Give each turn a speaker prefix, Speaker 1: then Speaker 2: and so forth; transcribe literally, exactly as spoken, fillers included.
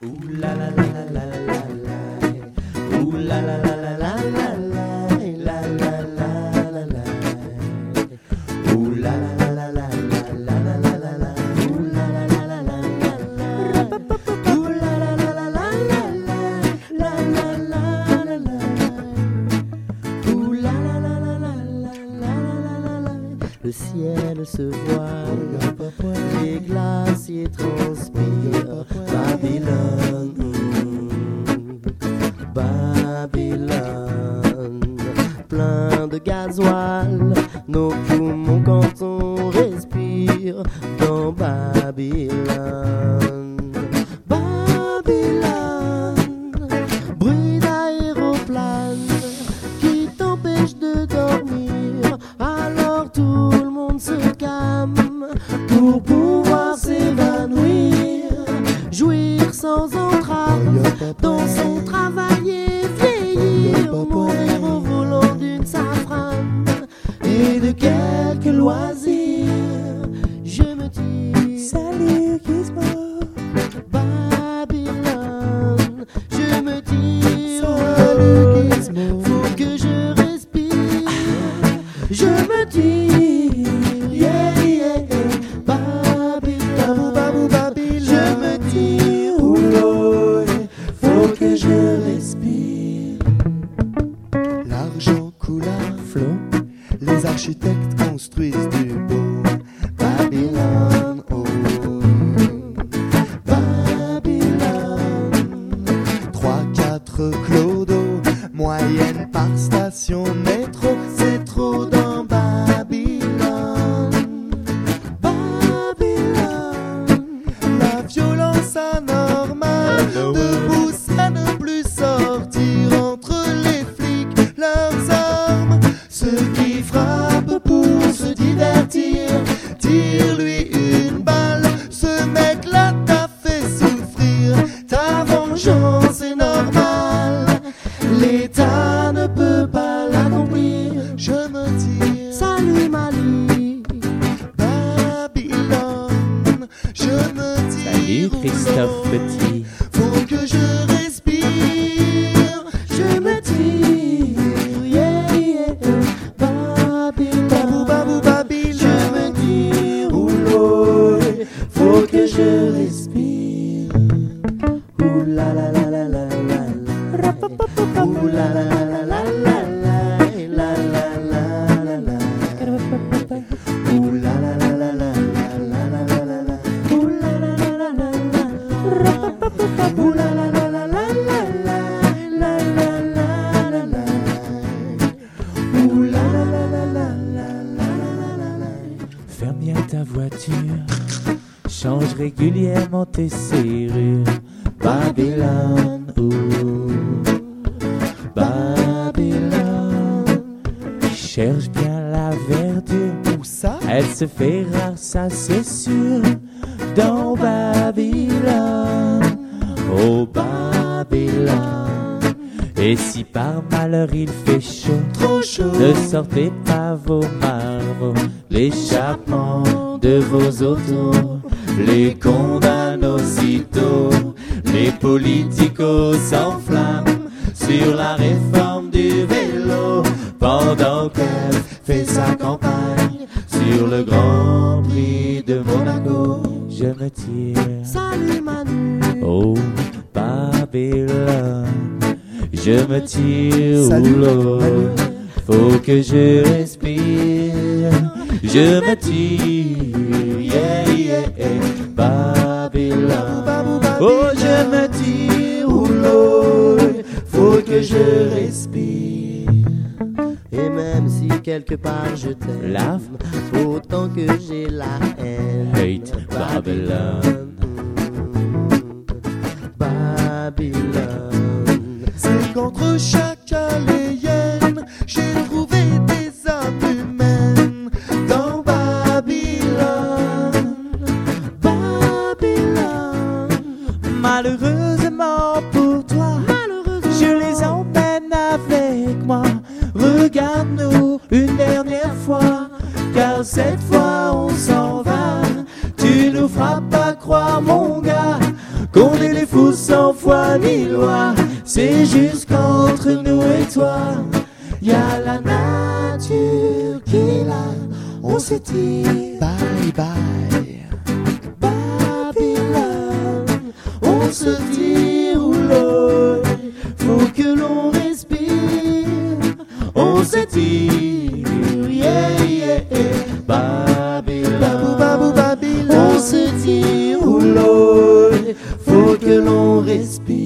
Speaker 1: Le ciel se voile, les glaciers transpirent. Babylone, Babylone, plein de gasoil, nos poumons quand on respire dans Babylone. Babylone, bruit d'aéroplane qui t'empêche de dormir. Alors tout le monde se calme pour pouvoir s'évanouir, jouir sans entrave dans son travail et vieillir, mourir au volant d'une safrane et de quelques loisirs. Je me dis salut Gizmo, Babylone. Je me dis salut Gizmo, faut que je respire. Je me dis yeah yeah Babylone, Babou Babylone. Je me dis oh Lord, faut que je respire.
Speaker 2: L'argent coule à flot, les architectes construisent du beau. Babylone, oh Babylone. Trois, quatre clodos, moyenne par station métro, c'est trop dans Babylone. Babylone, la violence anormale, debout ça ne plus sortir entre les flics, leurs armes, ceux qui frappent pour se divertir. Tire-lui une balle, ce mec-là t'a fait souffrir. Ta vengeance est normale, l'État ne peut pas l'accomplir. Je me dis salut Mali, Babylone. Je me dis
Speaker 3: Salut Christophe Petit.
Speaker 2: faut que je respire. Je me dis yeah yeah Babylone, Babou Babou Babylone. Je me dis oh Lord, faut que je respire. Ouh la la la la la la la. Ouh la la la la la la la la la la la la. Ouh la la la la la la la la la la. Ouh la la la la la la. Ouh la la la la la la la la la la la. Ouh la la la la la la la la la.
Speaker 3: Ferme bien ta voiture, change régulièrement tes serrures. Babylone, oh Babylone, cherche bien la verdure.
Speaker 2: Où ça?
Speaker 3: Elle se fait rare, ça c'est sûr, dans Babylone, oh Babylone. Et si par malheur il fait chaud,
Speaker 2: Trop chaud.
Speaker 3: ne sortez pas vos marveaux, l'échappement de vos autos les condamne aussitôt. Les politicos s'enflamment sur la réforme du vélo pendant qu'elle fait sa campagne sur le Grand Prix de Monaco. Je me tire,
Speaker 1: Salut Manu,
Speaker 3: oh Babylone, je me tire,
Speaker 2: Salut,
Speaker 3: oh Lord, faut que je respire. Je me tire, yeah yeah Babylone, oh je me tire, oh Lord, faut que je respire.
Speaker 1: et même si quelque part je t'aime,
Speaker 3: Love,
Speaker 1: autant que j'ai la haine.
Speaker 3: hate Babylone.
Speaker 1: Babylone,
Speaker 2: C'est qu'entre chaque aléenne, j'ai trouvé des âmes humaines dans Babylone.
Speaker 1: Babylone,
Speaker 3: Malheureusement pour toi, je les emmène avec moi. Regarde-nous une dernière fois, car cette fois on s'en va. Tu nous feras pas croire, mon gars, qu'on
Speaker 1: On est des fous sans foi ni loi, c'est juste qu'entre nous et toi, y'a la nature qui est là, on se dit
Speaker 2: Bye bye.
Speaker 1: Babylone, on se dit rouleau, faut que l'on respire, on se dit yeah yeah Babylone,
Speaker 2: Babou babou
Speaker 1: on
Speaker 2: Babylone.
Speaker 1: se dit rouleau, faut que l'on respire.